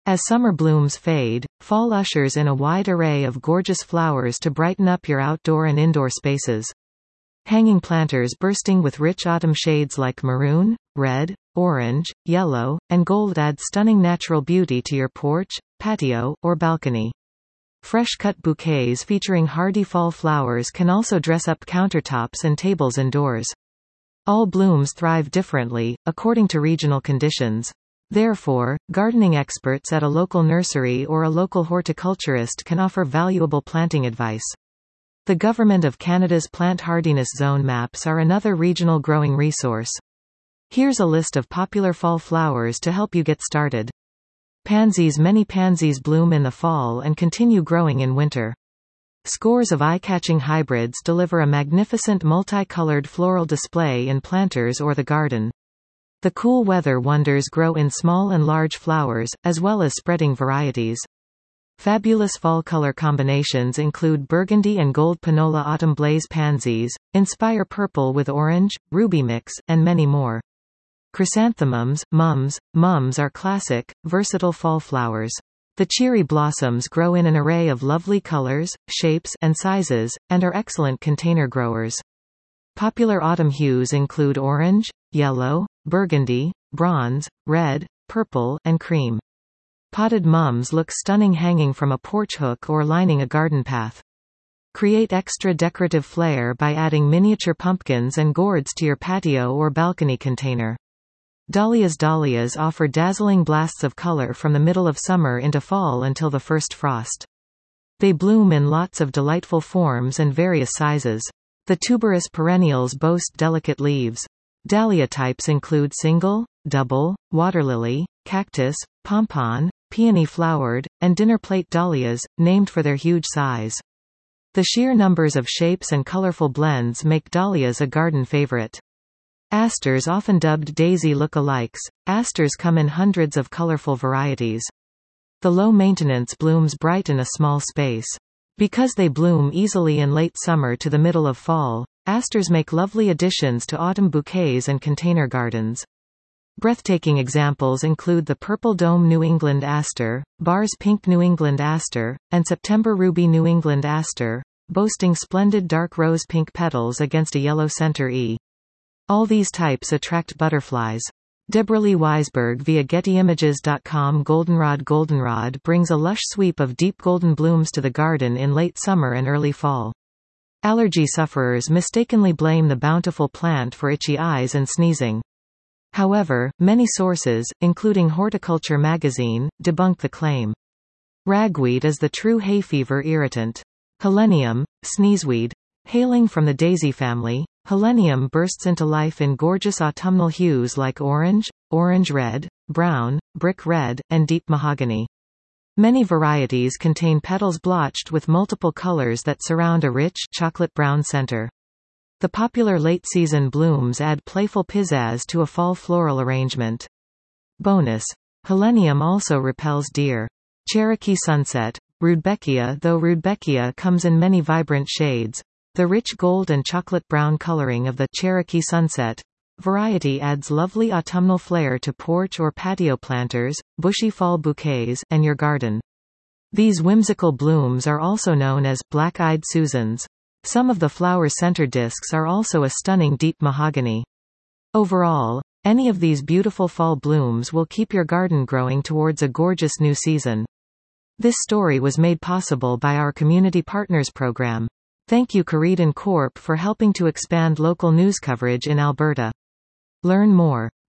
As summer blooms fade, fall ushers in a wide array of gorgeous flowers to brighten up your outdoor and indoor spaces. Hanging planters bursting with rich autumn shades like maroon, red, orange, yellow, and gold add stunning natural beauty to your porch, patio, or balcony. Fresh-cut bouquets featuring hardy fall flowers can also dress up countertops and tables indoors. All blooms thrive differently, according to regional conditions. Therefore, gardening experts at a local nursery or a local horticulturist can offer valuable planting advice. The Government of Canada's Plant Hardiness Zone maps are another regional growing resource. Here's a list of popular fall flowers to help you get started. Pansies. Many pansies bloom in the fall and continue growing in winter. Scores of eye-catching hybrids deliver a magnificent multicolored floral display in planters or the garden. The cool weather wonders grow in small and large flowers, as well as spreading varieties. Fabulous fall color combinations include burgundy and gold panola autumn blaze pansies, inspire purple with orange, ruby mix, and many more. Chrysanthemums, mums are classic, versatile fall flowers. The cherry blossoms grow in an array of lovely colors, shapes, and sizes, and are excellent container growers. Popular autumn hues include orange, yellow, burgundy, bronze, red, purple, and cream. Potted mums look stunning hanging from a porch hook or lining a garden path. Create extra decorative flair by adding miniature pumpkins and gourds to your patio or balcony container. Dahlias. Dahlias offer dazzling blasts of color from the middle of summer into fall until the first frost. They bloom in lots of delightful forms and various sizes. The tuberous perennials boast delicate leaves. Dahlia types include single, double, waterlily, cactus, pompon, peony-flowered, and dinner-plate dahlias, named for their huge size. The sheer numbers of shapes and colorful blends make dahlias a garden favorite. Asters. Often dubbed daisy look-alikes, asters come in hundreds of colorful varieties. The low-maintenance blooms bright in a small space. Because they bloom easily in late summer to the middle of fall, asters make lovely additions to autumn bouquets and container gardens. Breathtaking examples include the Purple Dome New England aster, Barr's Pink New England aster, and September Ruby New England aster, boasting splendid dark rose pink petals against a yellow center E. All these types attract butterflies. Deborah-Lee Weisberg via GettyImages.com. Goldenrod brings a lush sweep of deep golden blooms to the garden in late summer and early fall. Allergy sufferers mistakenly blame the bountiful plant for itchy eyes and sneezing. However, many sources, including Horticulture magazine, debunk the claim. Ragweed is the true hay fever irritant. Helenium, sneezeweed. Hailing from the daisy family, helenium bursts into life in gorgeous autumnal hues like orange, orange-red, brown, brick red, and deep mahogany. Many varieties contain petals blotched with multiple colors that surround a rich, chocolate-brown center. The popular late-season blooms add playful pizzazz to a fall floral arrangement. Bonus. Helenium also repels deer. Cherokee sunset. Rudbeckia. Though Rudbeckia comes in many vibrant shades, the rich gold and chocolate brown coloring of the Cherokee sunset variety adds lovely autumnal flair to porch or patio planters, bushy fall bouquets, and your garden. These whimsical blooms are also known as black-eyed Susans. Some of the flower center discs are also a stunning deep mahogany. Overall, any of these beautiful fall blooms will keep your garden growing towards a gorgeous new season. This story was made possible by our Community Partners program. Thank you Caridon Corp for helping to expand local news coverage in Alberta. Learn more.